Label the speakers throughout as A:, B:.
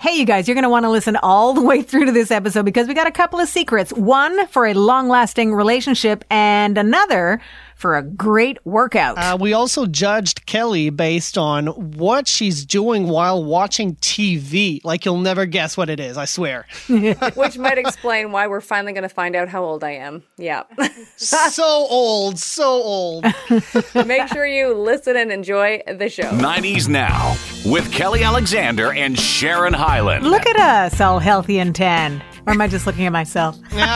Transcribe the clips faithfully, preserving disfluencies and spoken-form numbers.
A: Hey, you guys, you're going to want to listen all the way through to this episode because we got a couple of secrets. One for a long-lasting relationship and another for a great workout.
B: Uh, we also judged Kelly based on what she's doing while watching T V. Like, you'll never guess what it is, I swear.
C: Which might explain why we're finally going to find out how old I am. Yeah.
B: So old, so old.
C: Make sure you listen and enjoy the show.
D: nineties Now with Kelly Alexander and Sharon Hyland.
A: Look at us, all healthy and tan. Or am I just looking at myself?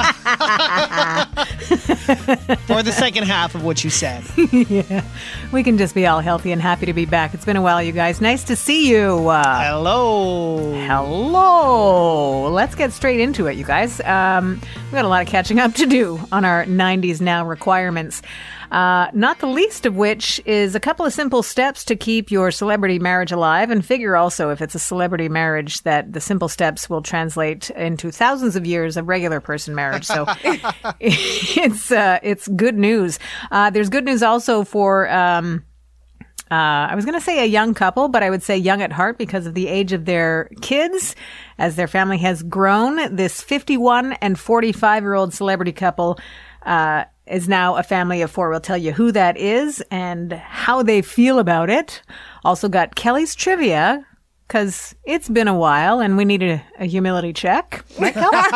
B: Or the second half of what you said.
A: Yeah. We can just be all healthy and happy to be back. It's been a while, you guys. Nice to see you. Uh,
B: Hello.
A: Hello. Let's get straight into it, you guys. Um, we've got a lot of catching up to do on our nineties Now requirements. Uh, not the least of which is a couple of simple steps to keep your celebrity marriage alive, and figure also if it's a celebrity marriage that the simple steps will translate into thousands of years of regular person marriage. So it's uh, it's good news. Uh, there's good news also for um, uh, I was going to say a young couple, but I would say young at heart because of the age of their kids. As their family has grown, this fifty-one and forty-five year old celebrity couple uh is now a family of four. We'll tell you who that is and how they feel about it. Also got Kelly's trivia, because it's been a while and we need a, a humility check. Right,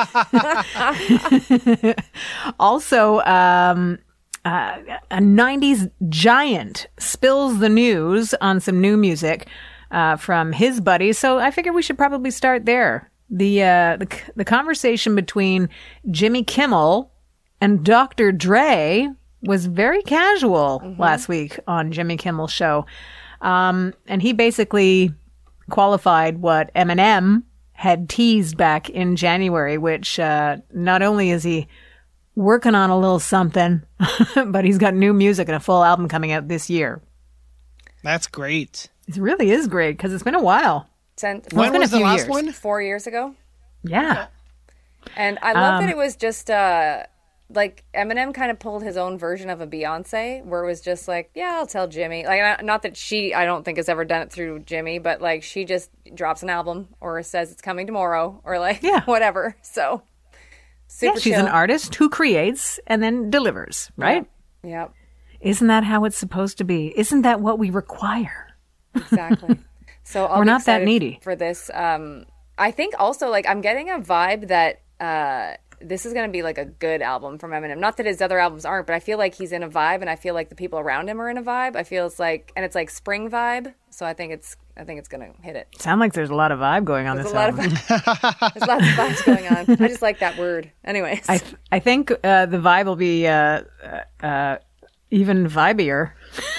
A: Kelly? Also, um, uh, a nineties giant spills the news on some new music uh, from his buddies. So I figure we should probably start there. The, uh, the, the conversation between Jimmy Kimmel and Doctor Dre was very casual mm-hmm. last week on Jimmy Kimmel's show. Um, and he basically qualified what Eminem had teased back in January, which uh, not only is he working on a little something, but he's got new music and a full album coming out this year.
B: That's great.
A: It really is great because it's been a while.
C: Sent,
B: when
A: been
B: was
A: a
B: the
A: few
B: last
A: years.
B: one?
C: Four years ago.
A: Yeah.
C: And I love
A: Um,
C: that it was just... Uh, Like, Eminem kind of pulled his own version of a Beyonce, where it was just like, yeah, I'll tell Jimmy. Like, not that she, I don't think, has ever done it through Jimmy, but, like, she just drops an album or says it's coming tomorrow or, like,
A: Yeah.
C: whatever. So, super
A: Yeah, she's
C: chill.
A: an artist who creates and then delivers, right?
C: Yep,
A: Isn't that how it's supposed to be? Isn't that what we require?
C: exactly. So I'll
A: We're
C: be
A: not that
C: excited
A: needy.
C: for this. Um, I think also, like, I'm getting a vibe that uh, this is going to be, like, a good album from Eminem. Not that his other albums aren't, but I feel like he's in a vibe, and I feel like the people around him are in a vibe. I feel it's like, and it's like spring vibe. So I think it's, I think it's going to hit it.
A: Sound like there's a lot of vibe going on
C: There's
A: this
C: a lot
A: album.
C: of there's lots of vibes going on. I just like that word. Anyways,
A: I th- I think uh, the vibe will be uh, uh, uh, even vibier,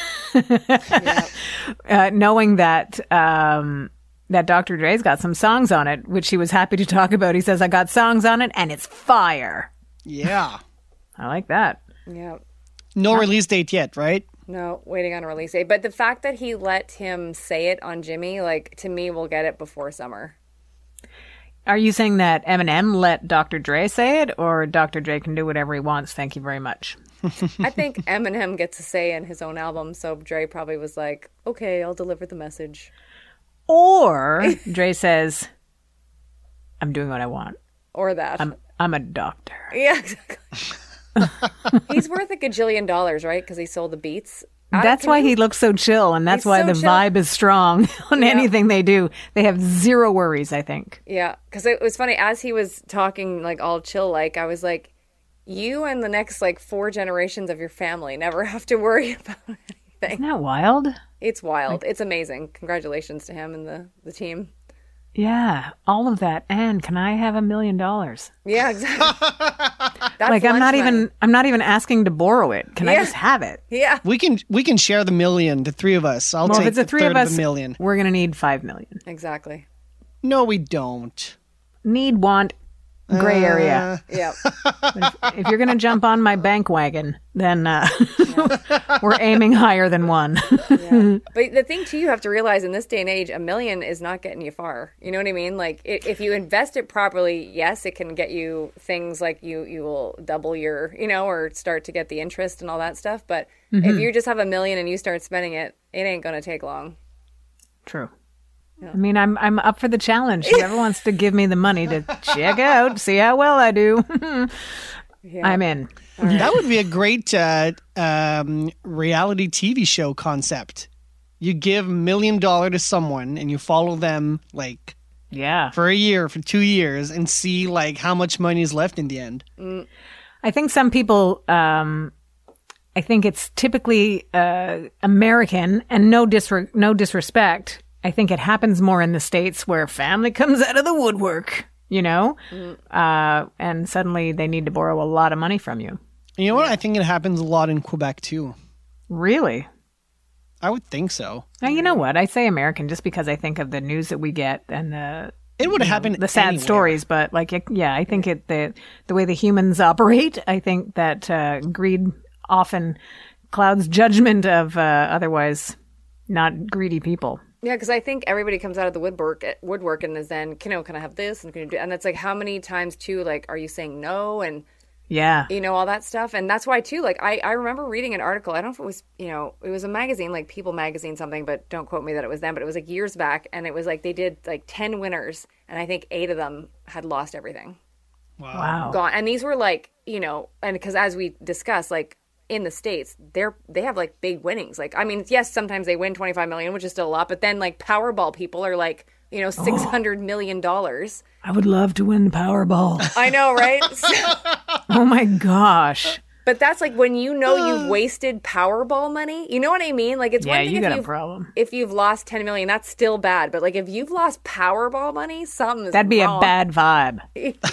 C: yeah.
A: uh, knowing that um, that Doctor Dre's got some songs on it, which he was happy to talk about. He says, "I got songs on it, and it's fire."
B: Yeah.
A: I like that.
C: yeah.
B: No release date yet, right?
C: No, waiting on a release date. But the fact that he let him say it on Jimmy, like, to me, we'll get it before summer.
A: Are you saying that Eminem let Doctor Dre say it, or Doctor Dre can do whatever he wants? Thank you very much.
C: I think Eminem gets a say in his own album, so Dre probably was like, okay, I'll deliver the message.
A: Or Dre says, "I'm doing what I want.
C: Or that.
A: I'm I'm a doctor."
C: Yeah, exactly. He's worth a gajillion dollars, right? Because he sold the Beats. I-
A: That's
C: can
A: why
C: you-
A: he looks so chill, and that's
C: He's
A: why
C: so
A: the
C: chill.
A: vibe is strong on
C: Yeah.
A: anything they do. They have zero worries, I think.
C: Yeah, because it was funny. As he was talking, like, all chill, like, I was like, you and the next, like, four generations of your family never have to worry about anything.
A: Isn't that wild?
C: It's wild. It's amazing. Congratulations to him and the, the team.
A: Yeah, all of that. And can I have a million dollars?
C: Yeah, exactly. That's
A: Like I'm
C: lunch
A: not
C: money.
A: even I'm not even asking to borrow it. Can I
C: Yeah.
A: just have it?
C: Yeah.
B: We can we can share the million, the three of us. I'll
A: Well,
B: take
A: if it's a
B: the
A: three
B: third
A: of us,
B: a million.
A: we're gonna need five million.
C: Exactly.
B: No, we don't.
A: Need, want, gray area.
C: Yeah.
A: If you're gonna jump on my bank wagon, then uh, we're aiming higher than one.
C: Yeah. But the thing too, you have to realize in this day and age, a million is not getting you far. You know what I mean? Like, i if you invest it properly, yes, it can get you things like you you will double your, you know, or start to get the interest and all that stuff. But if you just have a million and you start spending it, it ain't gonna take long.
A: True. I mean, I'm I'm up for the challenge. Whoever wants to give me the money to check out, see how well I do,
C: Yeah.
A: I'm in.
B: That would be a great uh, um, reality T V show concept. You give a million dollar to someone and you follow them like
A: Yeah.
B: for a year, for two years, and see like how much money is left in the end.
A: I think some people, um, I think it's typically uh, American, and no disre- no disrespect. I think it happens more in the States where family comes out of the woodwork, you know, uh, and suddenly they need to borrow a lot of money from you.
B: You know what? I think it happens a lot in Quebec too.
A: Really?
B: I would think so.
A: Now, you know what? I say American just because I think of the news that we get and the
B: It would
A: you know,
B: happen
A: the sad
B: anywhere.
A: stories, but like, it, yeah, I think it the the way the humans operate, I think that uh, greed often clouds judgment of uh, otherwise not greedy people.
C: Yeah, because I think everybody comes out of the woodwork, woodwork, and is then, you know, can I have this? And can you do? And it's like, how many times too? Like, are you saying no? And
A: Yeah,
C: you know, all that stuff. And that's why too, like I, I remember reading an article. I don't know if it was, you know, it was a magazine, like People Magazine something, but don't quote me that it was them, but it was like years back. And it was like, they did like ten winners. And I think eight of them had lost everything.
A: wow.
C: Gone. And these were like, you know, and because as we discussed, like in the States, they're, they have like big winnings. Like, I mean, yes, sometimes they win twenty-five million, which is still a lot, but then like Powerball people are like, you know, six hundred million dollars.
A: I would love to win the Powerball.
C: I know, right? So,
A: Oh my gosh.
C: but that's like when you know you've wasted Powerball money. You know what I mean? Like it's
A: Yeah,
C: one thing
A: you
C: if
A: got a
C: you've,
A: problem.
C: if you've lost ten million, that's still bad. But like if you've lost Powerball money, something's
A: That'd be
C: wrong.
A: a bad vibe.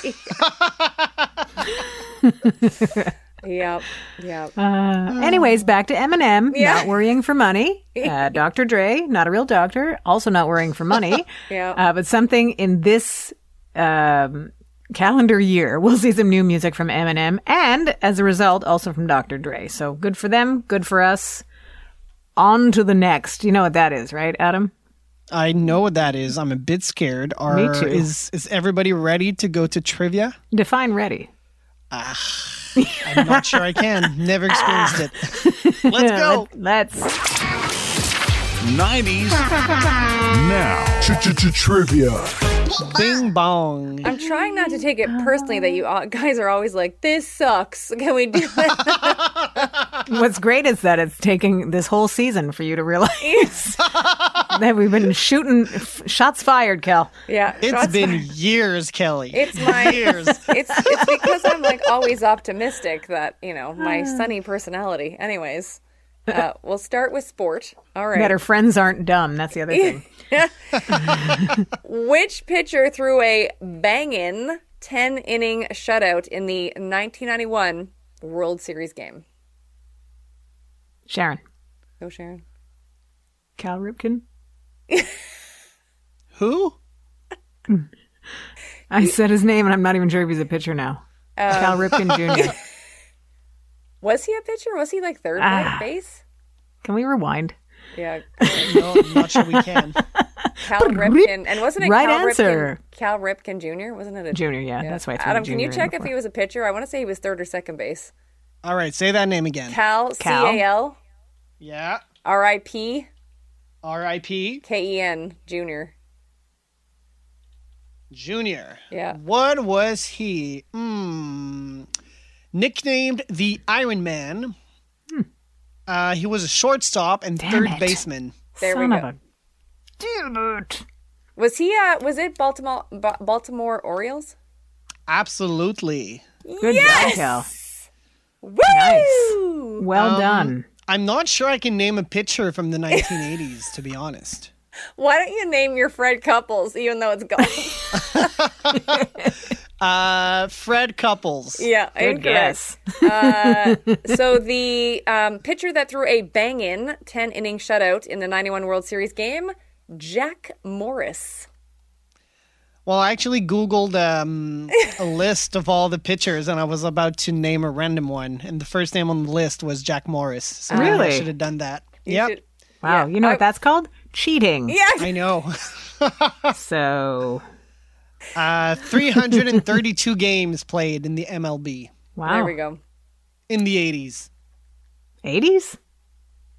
C: Yep, yep.
A: Uh, anyways, back to Eminem,
C: Yeah.
A: not worrying for money. Uh, Doctor Dre, not a real doctor, also not worrying for money.
C: Yeah.
A: Uh, but something in this um, calendar year, we'll see some new music from Eminem, and as a result, also from Doctor Dre. So good for them, good for us. On to the next. You know what that is, right, Adam?
B: I know what that is. I'm a bit scared. Are,
A: Me too.
B: Is is everybody ready to go to trivia?
A: Define ready.
B: I'm not sure I can. Never experienced it. Let's go.
A: Let, let's.
D: nineties now.
E: Trivia.
B: Bing bong.
C: I'm trying not to take it personally that you all, guys are always like, this sucks. Can we do it?
A: What's great is that it's taking this whole season for you to realize that we've been shooting f- shots fired, Kel.
C: Yeah.
B: It's
C: shots
B: been
C: fired.
B: years, Kelly.
C: It's my
B: years.
C: It's it's because I'm like always optimistic that, you know, my sunny personality. Anyways, uh, we'll start with sport. All right.
A: That her friends aren't dumb. That's the other thing.
C: Which pitcher threw a bangin' ten inning shutout in the nineteen ninety-one World Series game?
A: Sharon.
C: Go, Sharon.
A: Cal Ripken.
B: Who?
A: I said his name and I'm not even sure if he's a pitcher now. Cal Ripken Junior
C: Was he a pitcher? Was he like third
A: Ah.
C: base?
A: Can we rewind?
C: Yeah.
B: No, I'm not sure we can.
C: Cal Ripken. And wasn't it
A: Right
C: Cal
A: answer.
C: Ripken? Cal Ripken Junior? Wasn't it a
A: Junior, yeah. That's why I threw
C: Adam,
A: the
C: can you
A: junior in
C: check if
A: before.
C: he was a pitcher? I want to say he was third or second base.
B: All right, say that name again.
C: Cal,
A: Cal.
C: C A L,
B: Yeah.
C: R I P,
B: R I P
C: K E N, Junior.
B: Junior.
C: Yeah.
B: What was he? Hmm. Nicknamed the Iron Man. Uh, he was a shortstop and
A: Damn
B: third
A: it.
B: baseman.
C: There
A: Son
C: we
A: of
C: go.
A: a... Damn it.
C: Was he, uh, was it Baltimore, Ba- Baltimore Orioles?
B: Absolutely.
A: Good
C: Yes!
A: job, Cal.
C: Woo!
A: Nice. Well
B: Um,
A: done.
B: I'm not sure I can name a pitcher from the nineteen eighties, to be honest.
C: Why don't you name your Fred Couples, even though it's golf?
B: Uh, Fred Couples.
C: Yeah,
A: Good
C: incorrect.
A: guess.
C: So the um, pitcher that threw a bang-in ten-inning shutout in the ninety-one World Series game, Jack Morris.
B: Well, I actually Googled um, a list of all the pitchers, and I was about to name a random one, and the first name on the list was Jack Morris. So maybe
A: Really?
B: I should have done that.
C: You
B: Yep,
C: should-
A: Wow.
C: Yeah,
A: You know
C: I-
A: what that's called? Cheating.
C: Yeah.
B: I know.
A: So,
B: Uh, three hundred thirty-two games played in the M L B
A: wow.
C: There we go.
B: in the eighties.
A: eighties?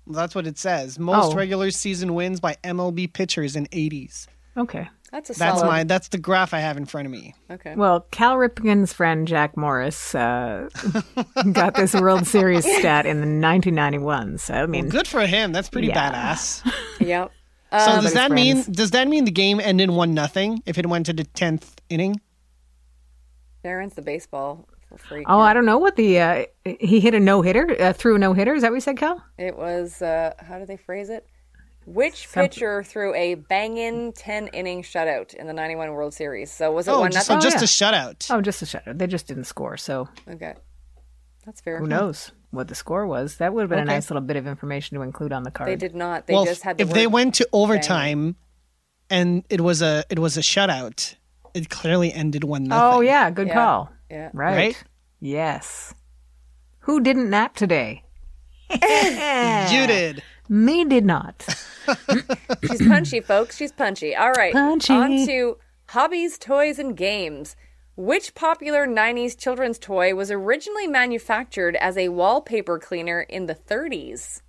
B: That's what it says. Most
A: Oh.
B: regular season wins by M L B pitchers in eighties.
A: Okay.
C: That's a
B: That's
C: solid.
B: my. That's the graph I have in front of me.
C: Okay.
A: Well, Cal Ripken's friend Jack Morris uh, got this World Series stat in the nineteen ninety-one. So I mean,
B: Good for him. That's pretty
A: Yeah.
B: badass.
C: Yep.
B: So
C: Um,
B: does
A: his
B: that mean
A: friends.
B: does that mean the game ended one nothing if it went to the tenth inning?
C: Darren's the baseball freak.
A: oh, I don't know what the uh, he hit a no hitter, uh, threw a no hitter. Is that what you said, Cal?
C: It was, uh, how do they phrase it? Which
A: Some-
C: pitcher threw a banging ten inning shutout in the ninety-one World Series? So was it
B: Oh,
C: one
B: just, so
C: nothing?
B: just
A: yeah.
B: a shutout.
A: Oh, just a shutout. They just didn't score. So
C: Okay. That's fair.
A: who knows what the score was? That would have been a
B: Okay.
A: nice little bit of information to include on the card.
C: They did not. They
B: well,
C: just had the
B: if they
C: word-
B: went to overtime and it was a it was a shutout, it clearly ended one nothing.
A: Oh yeah, good
C: Yeah.
A: call.
C: Yeah.
A: Right.
B: Right?
A: Yes. Who didn't nap today?
B: You did.
A: Me did not.
C: She's punchy, folks. She's punchy. All right.
A: Punchy.
C: On to hobbies, toys, and games. Which popular nineties children's toy was originally manufactured as a wallpaper cleaner in the thirties?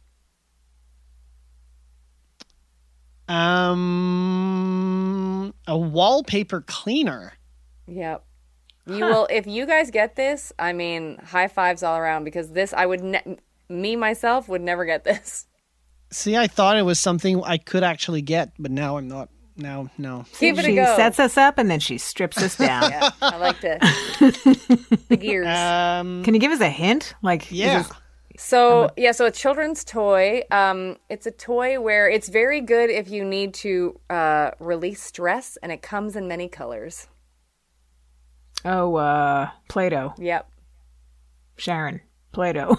B: Um, a wallpaper cleaner.
C: Yep. You will, if you guys get this, I mean, high fives all around because this, I would, ne- me myself would never get this.
B: See, I thought it was something I could actually get, but now I'm not. Now, no.
C: Give it a
A: she
C: go.
A: sets us up and then she strips us down.
C: Yeah, I like to. The gears.
B: Um,
A: Can you give us a hint? Like, is
B: yeah.
A: this-
C: So yeah, so a children's toy. Um, it's a toy where it's very good if you need to uh, release stress, and it comes in many colors.
A: oh, uh, Play-Doh.
C: Yep.
A: Sharon. Play-Doh.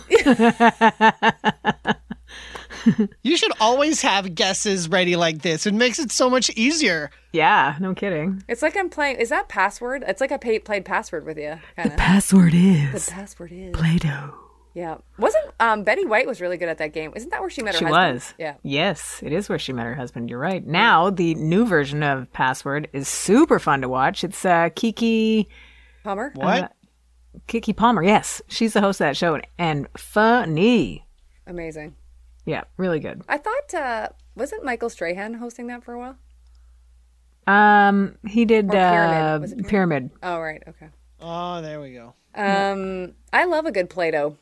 B: You should always have guesses ready like this. It makes it so much easier.
A: yeah, no kidding.
C: It's like I'm playing. Is that password? It's like I pay, played password with you, kind of.
A: Password
C: The
A: is
C: password is.
A: Play-Doh.
C: Yeah. Wasn't um, Betty White was really good at that game? Isn't that where she met her
A: She
C: husband?
A: was.
C: Yeah.
A: Yes, it is where she met her husband. You're right. Now, the new version of Password is super fun to watch. It's uh, Kiki
C: Palmer.
B: What?
A: Uh, Kiki Palmer. Yes, she's the host of that show, and funny.
C: Amazing.
A: Yeah, really good.
C: I thought uh, wasn't Michael Strahan hosting that for a while?
A: Um, he did
C: Or Pyramid.
A: uh,
C: Was it Pyramid?
A: Pyramid.
C: Oh right. Okay.
B: Oh, there we go.
C: Um, I love a good Play-Doh.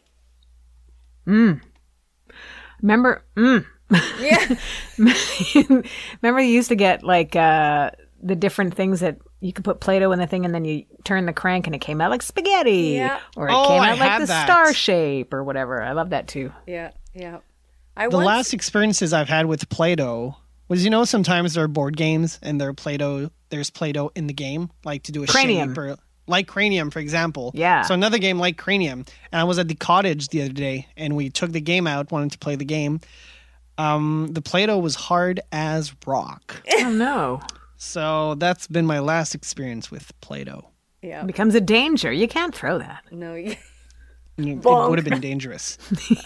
A: Remember? Mm.
C: Yeah.
A: Remember, you used to get like uh, the different things that you could put Play-Doh in the thing, and then you turn the crank, and it came out like spaghetti,
C: Yeah.
A: or it
B: Oh,
A: came
B: I
A: out like
B: had
A: the
B: that.
A: star shape, or whatever. I love that too.
C: Yeah. Yeah. I
B: The
C: once,
B: last experiences I've had with Play-Doh was, you know, sometimes there are board games and there are Play-Doh. There's Play-Doh in the game, like to do a
A: Cranium.
B: shape or like Cranium, for example.
A: Yeah.
B: So another game like Cranium, and I was at the cottage the other day, and we took the game out, wanted to play the game. Um, the Play-Doh was hard as rock.
A: Oh no,
B: So that's been my last experience with Play-Doh.
C: yeah.
A: it becomes a danger. You can't throw that.
C: No. you-
B: It
C: Bonk.
B: would have been dangerous.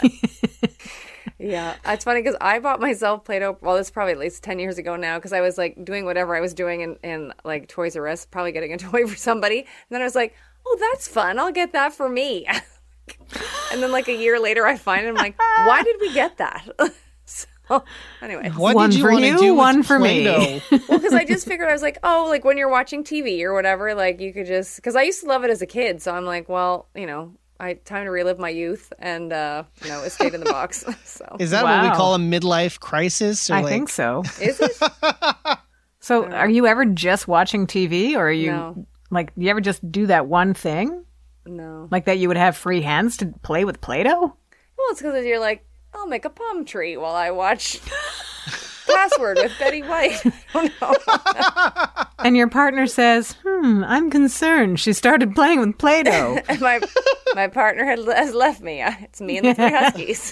C: Yeah, it's funny because I bought myself Play-Doh. Well, this is probably at least ten years ago now because I was like doing whatever I was doing in, in like Toys R Us, probably getting a toy for somebody. And then I was like, oh, that's fun. I'll get that for me. And then like a year later, I find it. I'm like, why did we get that? So anyway,
B: What
A: One
B: did you
A: for
B: want to
A: you,
B: do with
A: one for me.
B: Play-Doh?
C: well, because I just figured I was like, oh, like when you're watching T V or whatever, like you could just because I used to love it as a kid. So I'm like, well, you know, I time to relive my youth, and uh, you know, it stayed in the box. So
B: Is that what we
A: Wow.
B: call a midlife crisis? Or
A: I
B: like,
A: think so.
C: is it?
A: So, are you ever just watching T V, or are you
C: No.
A: like? Do you ever just do that one thing,
C: No.
A: like that? You would have free hands to play with Play-Doh.
C: Well, it's because you're like, I'll make a palm tree while I watch Password with Betty White. I don't know.
A: And your partner says, "Hmm, I'm concerned. She started playing with Play-Doh."
C: And my my partner had, has left me. Uh, It's me and the three huskies.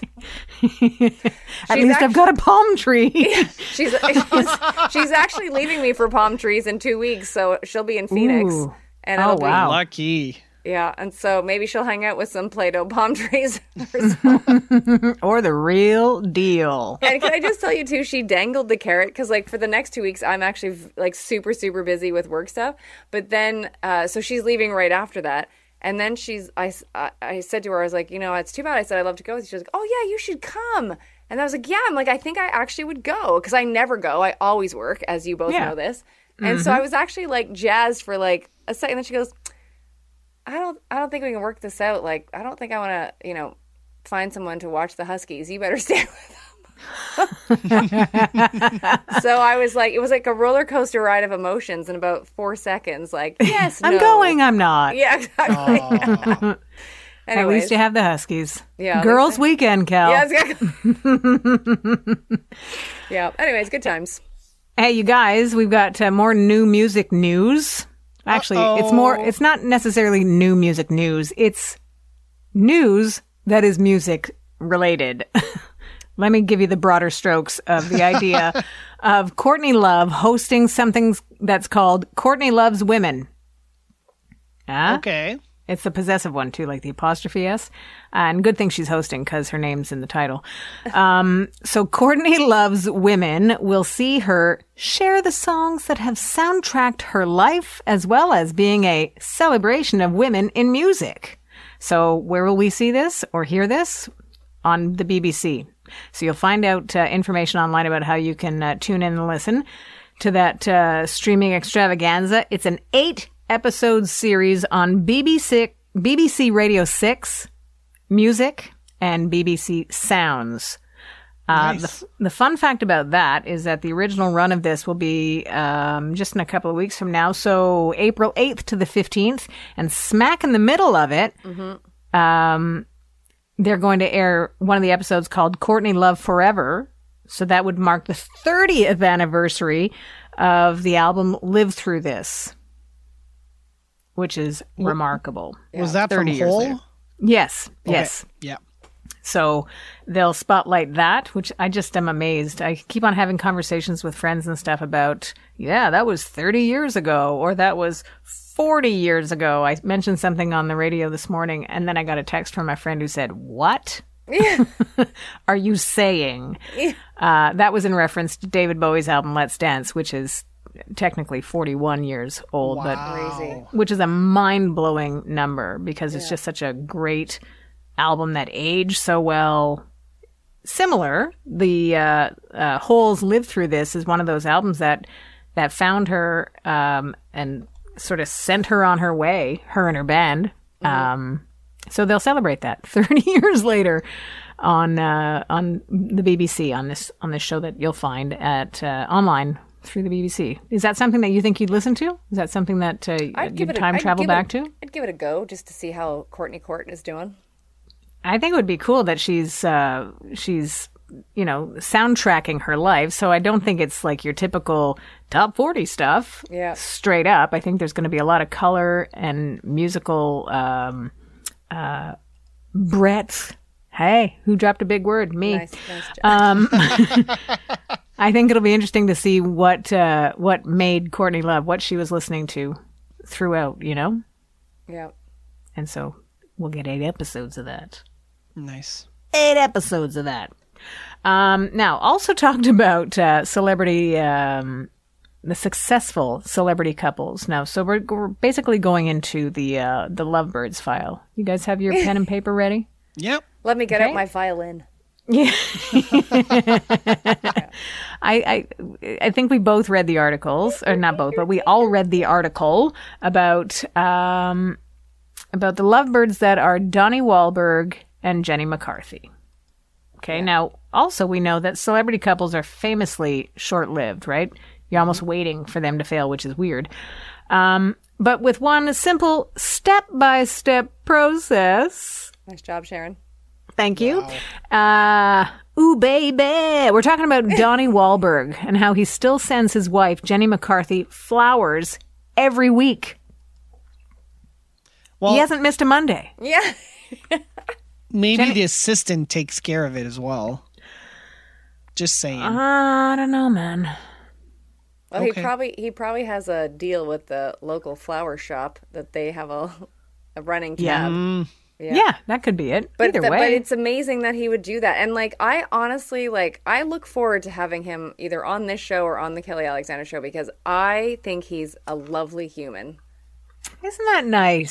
A: At
C: She's
A: least I've got a palm tree.
C: She's, she's she's actually leaving me for palm trees in two weeks, so she'll be in Phoenix.
A: Ooh.
C: And
A: Oh,
C: it'll be,
A: wow.
B: Lucky.
C: Yeah, and so maybe she'll hang out with some Play-Doh palm trees herself.
A: Or the real deal.
C: And can I just tell you too, she dangled the carrot because like for the next two weeks, I'm actually like super, super busy with work stuff. But then, uh, so she's leaving right after that. And then she's, I, I, I said to her, I was like, you know, it's too bad. I said, I'd love to go with you. She was like, oh yeah, you should come. And I was like, yeah, I'm like, I think I actually would go because I never go. I always work, as you both
A: Yeah.
C: know this. And so I was actually like jazzed for like a second. Then she goes, I don't, I don't think we can work this out. Like, I don't think I want to, you know, find someone to watch the Huskies. You better stay with them. So I was like, it was like a roller coaster ride of emotions in about four seconds. Like, yes,
A: I'm
C: no.
A: going, I'm not.
C: Yeah, exactly.
B: Aw.
A: At
C: Anyways.
A: least you have the Huskies.
C: Yeah, at
A: Girls'
C: least
A: weekend, Cal.
C: Yeah, exactly. Yeah. Anyways, good times.
A: Hey, you guys, we've got uh, more new music news. Actually, it's more, it's not necessarily new music news. It's news that is music related. Let me give you the broader strokes of the idea of Courtney Love hosting something that's called Courtney Loves Women. Ah,
B: Okay.
A: it's the possessive one too, like the apostrophe S. And good thing she's hosting because her name's in the title. Um, so Courtney Loves Women will see her share the songs that have soundtracked her life, as well as being a celebration of women in music. So where will we see this or hear this? On the B B C. So you'll find out uh, information online about how you can uh, tune in and listen to that uh, streaming extravaganza. It's an eight episode series on B B C, B B C Radio six Music and B B C Sounds. Uh,
B: Nice.
A: the, the fun fact about that is that the original run of this will be um, just in a couple of weeks from now. So April eighth to the fifteenth. And smack in the middle of it, um, they're going to air one of the episodes called Courtney Love Forever. So that would mark the thirtieth anniversary of the album Live Through This, which is remarkable.
B: Was that from
A: thirty years
B: Hole?
A: later. Yes,
B: Okay.
A: yes.
B: Yeah.
A: So they'll spotlight that, which I just am amazed. I keep on having conversations with friends and stuff about, yeah, that was thirty years ago, or that was forty years ago. I mentioned something on the radio this morning, and then I got a text from my friend who said, what are you saying? Uh, that was in reference to David Bowie's album Let's Dance, which is technically forty-one years old, but
C: Crazy.
A: which is a mind-blowing number because it's just such a great album that aged so well. Similar, the uh, uh, Holes Live Through This is one of those albums that that found her um, and sort of sent her on her way, her and her band. Um, so they'll celebrate that thirty years later on uh, on the B B C on this on this show that you'll find at uh, online through the B B C. Is that something that you think you'd listen to? Is that something that uh,
C: I'd give
A: you'd
C: it a-
A: time
C: I'd
A: travel
C: give it a-
A: back to?
C: I'd give it a go just to see how Courtney Court is doing.
A: I think it would be cool that she's uh, she's you know soundtracking her life. So I don't think it's like your typical top forty stuff.
C: Yeah.
A: Straight up, I think there's going to be a lot of color and musical um, uh, breadth. Hey, who dropped a big word? Me.
C: Nice, nice job.
A: Um, I think it'll be interesting to see what uh, what made Courtney Love, what she was listening to throughout. You know,
C: Yeah.
A: and so we'll get eight episodes of that.
B: Nice.
A: Eight episodes of that. Um, now, also talked about uh, celebrity, um, the successful celebrity couples. Now, so we're, we're basically going into the uh, the Lovebirds file. You guys have your pen and paper ready?
B: Yep.
C: Let me get
A: Okay.
C: out my violin.
A: Yeah. I, I I think we both read the articles, or not both, but we all read the article about um, about the Lovebirds that are Donnie Wahlberg and Jenny McCarthy. Okay, now also we know that celebrity couples are famously short-lived, right? You're almost waiting for them to fail, which is weird. Um, but with one simple step-by-step process.
C: Nice job, Sharon.
A: Thank you. Uh, ooh, baby. We're talking about Donnie Wahlberg and how he still sends his wife, Jenny McCarthy, flowers every week.
B: Well,
A: He hasn't missed a Monday.
C: Yeah.
B: maybe
A: Jenny-
B: the assistant takes care of it as well. Just saying.
A: Uh, I don't know, man.
C: Well, he
B: Okay.
C: probably he probably has a deal with the local flower shop that they have a a running
A: Yeah.
C: tab.
B: Mm,
A: Yeah, that could be it.
C: But
A: Either
C: the-
A: way.
C: but it's amazing that he would do that. And like I honestly like I look forward to having him either on this show or on the Kelly Alexander show because I think he's a lovely human.
A: Isn't that nice?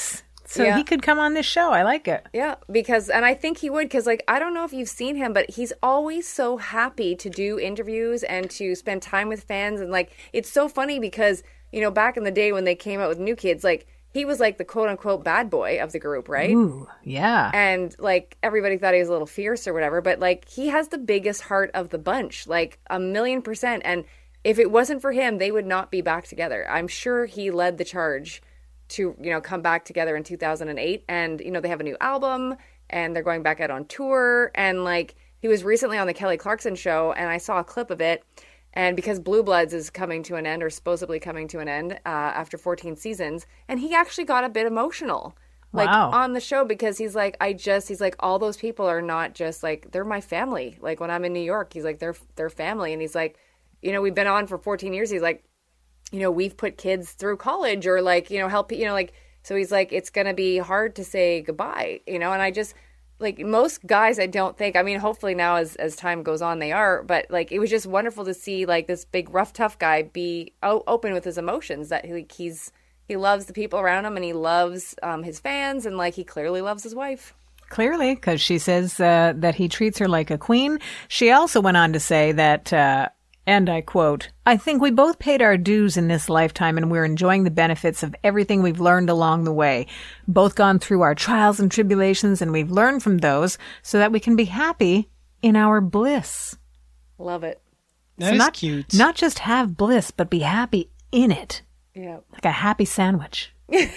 A: So
C: Yeah.
A: he could come on this show. I like it.
C: Yeah, because, and I think he would, because, like, I don't know if you've seen him, but he's always so happy to do interviews and to spend time with fans. And, like, it's so funny because, you know, back in the day when they came out with New Kids, like, he was, like, the quote-unquote bad boy of the group, right?
A: Ooh, yeah.
C: And, like, everybody thought he was a little fierce or whatever, but, like, he has the biggest heart of the bunch, like, a million percent. And if it wasn't for him, they would not be back together. I'm sure he led the charge to, you know, come back together in two thousand eight. And, you know, they have a new album and they're going back out on tour. And, like, he was recently on the Kelly Clarkson show and I saw a clip of it. And because Blue Bloods is coming to an end, or supposedly coming to an end, uh, after fourteen seasons, and he actually got a bit emotional, like,
A: Wow.
C: on the show, because he's like, I just, he's like, all those people are not just like, they're my family. Like, when I'm in New York, he's like, they're they're family. And he's like, you know, we've been on for fourteen years. He's like, you know, we've put kids through college, or, like, you know, help, you know, like, so he's like, it's going to be hard to say goodbye, you know. And I just, like, most guys, I don't think, I mean, hopefully now as, as time goes on, they are, but, like, it was just wonderful to see, like, this big, rough, tough guy be o- open with his emotions, that he, he's, he loves the people around him, and he loves um, his fans, and, like, he clearly loves his wife.
A: Clearly, because she says uh, that he treats her like a queen. She also went on to say that, uh, and I quote, I think we both paid our dues in this lifetime and we're enjoying the benefits of everything we've learned along the way. Both gone through our trials and tribulations, and we've learned from those so that we can be happy in our bliss.
C: Love it.
B: That
A: So
B: is
A: not,
B: cute.
A: Not just have bliss, but be happy in it.
C: Yeah.
A: Like a happy sandwich.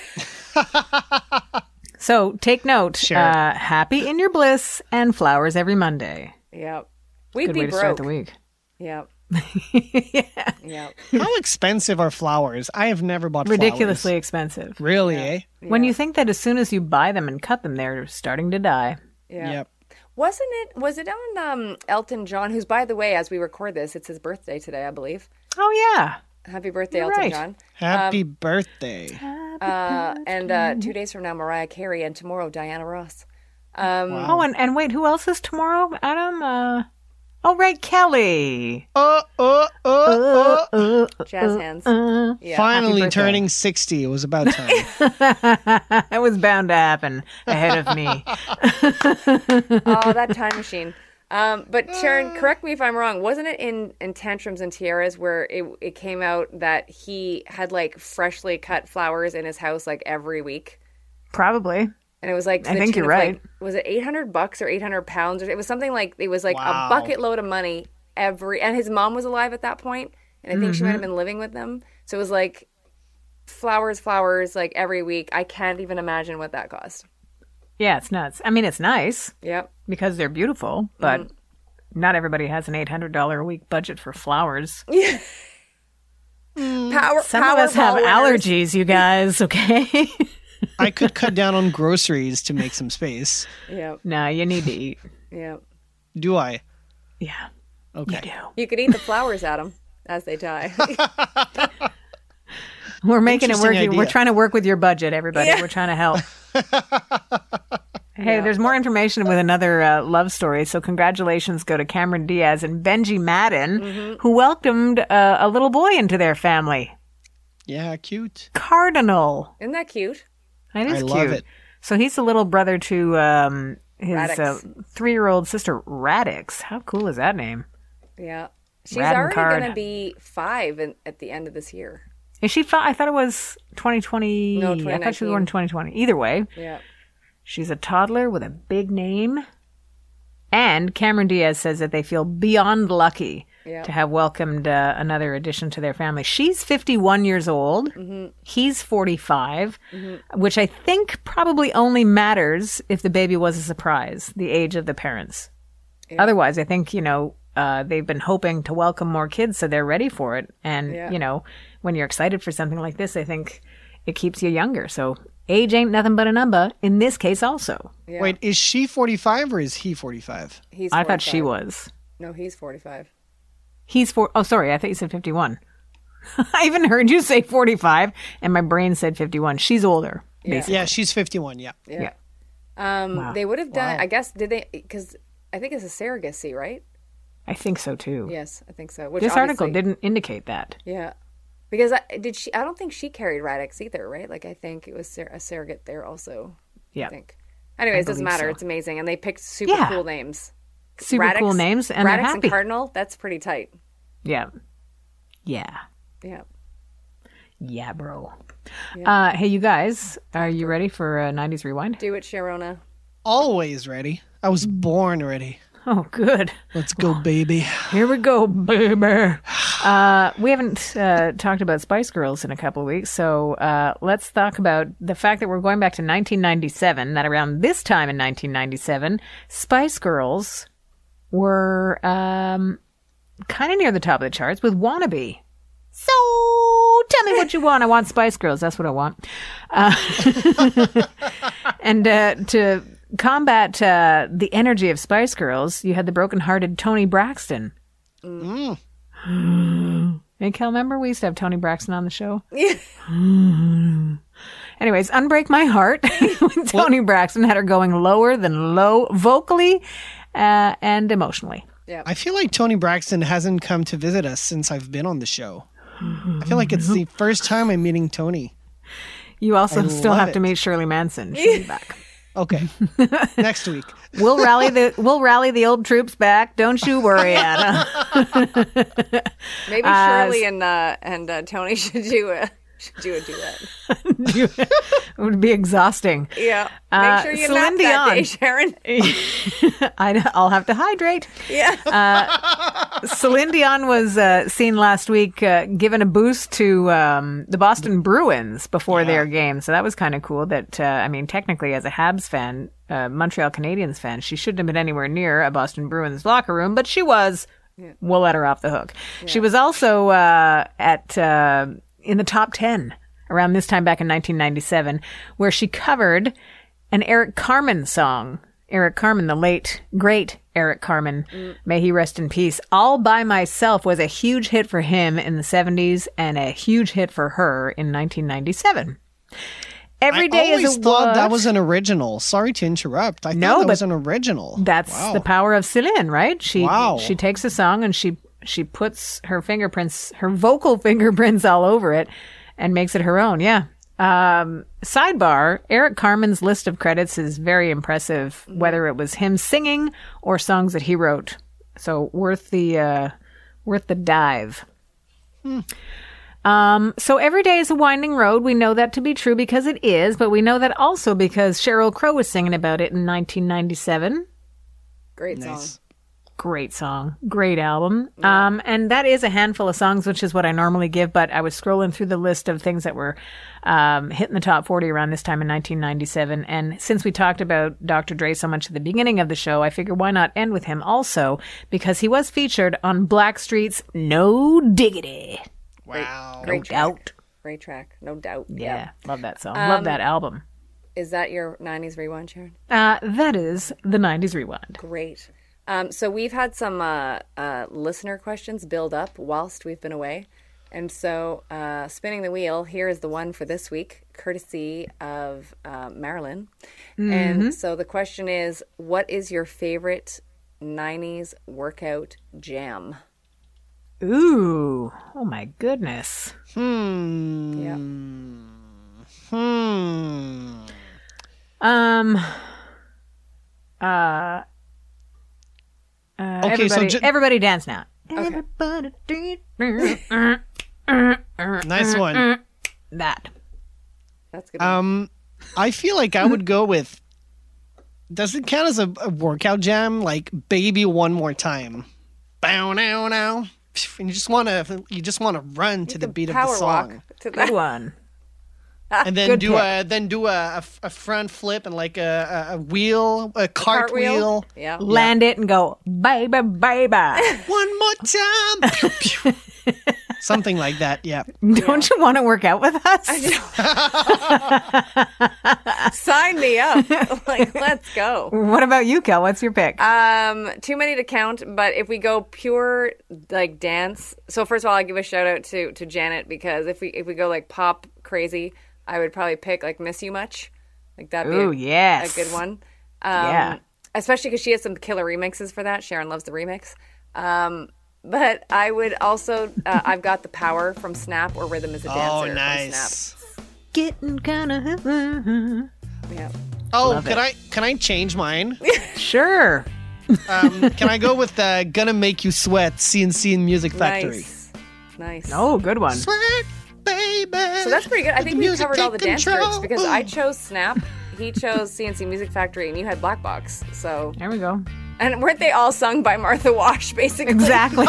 A: So take note.
B: Sure.
A: Uh, happy in your bliss and flowers every Monday.
C: Yeah. We'd
A: Good
C: be
A: way to
C: broke.
A: start the week.
C: Yeah.
A: Yeah.
C: Yeah.
B: How expensive are flowers? I have never bought
A: Ridiculously
B: flowers.
A: expensive.
B: Really, eh?
A: When you think that as soon as you buy them and cut them, they're starting to die.
C: Yeah.
B: Yep.
C: Wasn't it, was it on um, Elton John, who's, by the way, as we record this, it's his birthday today, I believe.
A: Oh, yeah.
C: Happy birthday,
A: You're
C: Elton
A: right.
C: John.
B: Happy birthday.
C: Uh, and uh, two days from now, Mariah Carey, and tomorrow, Diana Ross. Um,
A: Oh, and, and wait, who else is tomorrow, Adam? Uh, oh, right, Kelly.
B: Oh, oh, oh, oh.
C: Jazz hands. Yeah.
B: Finally
A: birthday.
B: turning sixty. It was about time.
A: It was bound to happen ahead of me.
C: Oh, that time machine. Um, but Sharon, correct me if I'm wrong. Wasn't it in, in Tantrums and Tiaras where it, it came out that he had, like, freshly cut flowers in his house, like, every week?
A: Probably.
C: And it was like, to
A: I
C: the
A: think
C: tune
A: you're
C: of,
A: right.
C: Like, was it eight hundred bucks or eight hundred pounds? Or it was something like, it was like
B: Wow.
C: a bucket load of money every, and his mom was alive at that point, and I think she might have been living with them. So it was like flowers, flowers, like, every week. I can't even imagine what that cost.
A: Yeah, it's nuts. I mean, it's nice
C: Yep.
A: because they're beautiful, but
C: Mm.
A: not everybody has an eight hundred dollars a week budget for flowers.
C: Power,
A: Some of us have allergies, you guys, okay?
B: I could cut down on groceries to make some space.
C: Yep.
A: No, you need to eat.
C: Yep.
B: Do I?
A: Yeah,
B: Okay.
A: you do.
C: You could eat the flowers, Adam, as they die.
A: We're making it
B: Interesting
A: work. We're
B: idea.
A: trying to work with your budget, everybody.
C: Yeah.
A: We're trying to help. Hey, there's more information with another uh, love story. So congratulations go to Cameron Diaz and Benji Madden,
C: Mm-hmm.
A: who welcomed uh, a little boy into their family.
B: Yeah, cute.
A: Cardinal.
C: Isn't that cute?
A: That is
B: I
A: cute.
B: love it.
A: So he's the little brother to um, his
C: Radix.
A: uh, three-year-old sister, Radix. How cool is that name?
C: Yeah. She's
A: Rad and
C: already
A: card.
C: going to be five in, at the end of this year.
A: Is she? Fi- I thought it was twenty twenty.
C: No,
A: I thought she was
C: twenty nineteen.
A: born in twenty twenty. Either way,
C: Yeah.
A: she's a toddler with a big name. And Cameron Diaz says that they feel beyond lucky
C: Yeah.
A: to have welcomed uh, another addition to their family. She's fifty-one years old.
C: Mm-hmm.
A: He's forty-five, which I think probably only matters if the baby was a surprise, the age of the parents. Otherwise, I think, you know, uh, they've been hoping to welcome more kids, so they're ready for it. And,
C: Yeah.
A: you know, when you're excited for something like this, I think it keeps you younger. So age ain't nothing but a number in this case also.
C: Yeah.
B: Wait, is she forty-five or is he forty-five?
C: He's
A: I thought she
C: forty-five.
A: was.
C: No, he's forty-five.
A: He's four oh sorry, I thought you said fifty-one. I even heard you say forty-five, and my brain said fifty-one. She's older, basically.
B: Yeah, she's fifty-one. Yeah.
C: Yeah. Um,
A: Wow.
C: They would have done, I guess, did they, because I think it's a surrogacy, right?
A: I think so too.
C: Yes, I think so. Which
A: This article
C: obviously-
A: didn't indicate that.
C: Yeah. Because I, did she? I don't think she carried Radix either, right? Like I think it was sur- a surrogate there also.
A: Yeah.
C: I think. Anyways, doesn't
A: believe
C: matter.
A: so.
C: It's amazing, and they picked super
A: Yeah.
C: cool names.
A: Super
C: Radix,
A: cool names, and
C: Radix
A: they're happy.
C: and Cardinal. That's pretty tight.
A: Yeah. Yeah.
C: Yeah.
A: Yeah, bro. Uh, hey, you guys, are you ready for a nineties rewind?
C: Do it, Sharona.
B: Always ready. I was born ready.
A: Oh, good.
B: Let's go, baby.
A: Here we go, baby. Uh, we haven't uh, talked about Spice Girls in a couple of weeks, so uh, let's talk about the fact that we're going back to nineteen ninety-seven, that around this time in nineteen ninety-seven, Spice Girls were um, kind of near the top of the charts with Wannabe. So tell me what you want. I want Spice Girls. That's what I want. Uh, and uh, to combat uh, the energy of Spice Girls, you had the broken-hearted Toni Braxton.
B: Mm.
A: Hey, Kel, remember we used to have Toni Braxton on the show?
C: Yeah.
A: Anyways, Unbreak My Heart with Toni Braxton had her going lower than low vocally uh, and emotionally.
B: I feel like Toni Braxton hasn't come to visit us since I've been on the show. I feel like it's the first time I'm meeting Toni.
A: You also
B: I
A: still
B: love
A: have to
B: it.
A: meet Shirley Manson. She'll be back.
B: Okay, next week.
A: We'll rally the we'll rally the old troops back. Don't you worry, Anna.
C: Maybe Shirley and uh, and uh, Tony should do a should do a duet.
A: It would be exhausting.
C: Yeah. Make
A: Uh,
C: sure you
A: Celine
C: nap that day,
A: Dion.
C: Sharon.
A: I, I'll have to hydrate.
C: Yeah.
A: Celine Dion was uh, seen last week uh, giving a boost to um, the Boston Bruins before their game. So that was kind of cool that, uh, I mean, technically as a Habs fan, uh, Montreal Canadiens fan, she shouldn't have been anywhere near a Boston Bruins locker room, but she was. Yeah. We'll let her off the hook. Yeah. She was also uh, at uh, in the top ten around this time back in nineteen ninety-seven, where she covered an Eric Carmen song. Eric Carmen, the late, great Eric Carmen, mm. may he rest in peace. All By Myself was a huge hit for him in the seventies and a huge hit for her in nineteen ninety-seven. Every Day
B: I always
A: is a
B: thought
A: what?
B: that was an original. Sorry to interrupt. I
A: No,
B: thought that
A: but
B: was an original.
A: That's
B: Wow.
A: the power of Celine, right? She
B: Wow.
A: she takes a song and she she puts her fingerprints, her vocal fingerprints all over it and makes it her own. Yeah. Um, sidebar, Eric Carmen's list of credits is very impressive, whether it was him singing or songs that he wrote. So worth the uh, worth the dive. Hmm. Um, so Every Day is a Winding Road. We know that to be true because it is, but we know that also because Sheryl Crow was singing about it in nineteen ninety-seven.
C: Great
B: Nice.
C: song.
A: Great song. Great album. Yeah. Um, and that is a handful of songs, which is what I normally give, but I was scrolling through the list of things that were um, hitting the top forty around this time in nineteen ninety-seven. And since we talked about Doctor Dre so much at the beginning of the show, I figured why not end with him also, because he was featured on Blackstreet's No Diggity.
B: Wow.
C: Great
A: No
C: track.
A: doubt.
C: Great track. No doubt.
A: Yeah,
C: Yep.
A: love that song.
C: Um,
A: love that album.
C: Is that your nineties rewind, Sharon?
A: Uh, that is the nineties Rewind.
C: Great. Um, so we've had some uh, uh, listener questions build up whilst we've been away. And so uh, spinning the wheel, here is the one for this week, courtesy of uh, Marilyn. Mm-hmm. And so the question is, what is your favorite nineties workout jam?
A: Ooh. Oh, my goodness.
B: Hmm.
C: Yeah.
B: Hmm.
A: Um. Uh. Uh,
B: Okay,
A: everybody,
B: so ju-
A: everybody dance now.
C: Okay.
A: Everybody.
B: Nice one.
A: That.
C: That's good.
B: Um, I feel like I would go with. Does it count as a, a workout jam? Like "Baby One More Time." Bow now now. And you just want to. You just want to run to the beat of the
C: Power
B: song,
C: walk to
A: Good
C: that.
A: one.
B: and then
A: Good
B: do
A: pick.
B: a then do a, a, a front flip and like a, a, a wheel, a cartwheel.
C: Yeah.
A: Land it and go, baby, baby.
B: One more time. Pew, pew. Something like that. Yeah.
A: Don't you want to work out with us?
C: Sign me up. Like, let's go.
A: What about you, Kel? What's your pick?
C: Um, too many to count, but if we go pure like dance, so first of all, I'll give a shout out to to Janet, because if we if we go like pop crazy, I would probably pick like "Miss You Much," like that'd be
A: Ooh,
C: a,
A: yes.
C: a good one. Um,
A: Yeah.
C: especially because she has some killer remixes for that. Sharon loves the remix. Um, But I would also, uh, I've got the power from Snap or Rhythm is a Dancer.
B: Oh,
C: from
B: nice.
C: Snap.
A: Getting kind of.
C: Yeah.
B: Oh,
A: Love
B: can
A: it.
B: I can I change mine?
A: Sure.
B: Um, can I go with uh, "Gonna Make You Sweat"? C N C and Music Factory.
C: Nice. Nice.
A: Oh, good one.
B: Sweat, baby.
C: So that's pretty good. I
B: Let
C: think
B: the
C: we
B: music
C: covered all the
B: take
C: dance
B: control.
C: groups because I
B: Ooh.
C: chose Snap, he chose C N C Music Factory, and you had Black Box. So,
A: There we go.
C: and weren't they all sung by Martha Wash, basically?
A: Exactly.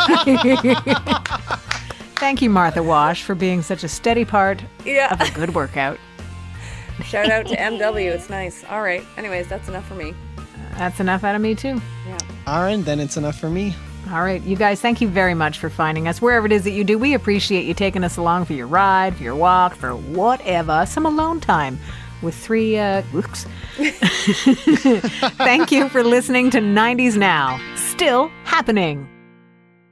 A: Thank you, Martha Wash, for being such a steady part
C: Yeah.
A: of a good workout.
C: Shout out to M W. It's nice. All right. Anyways, that's enough for me.
A: That's enough out of me, too.
C: Yeah.
B: All right, then it's enough for me.
A: All right, you guys, thank you very much for finding us. Wherever it is that you do, we appreciate you taking us along for your ride, for your walk, for whatever, some alone time with three, uh, whoops. Thank you for listening to nineties Now, still happening.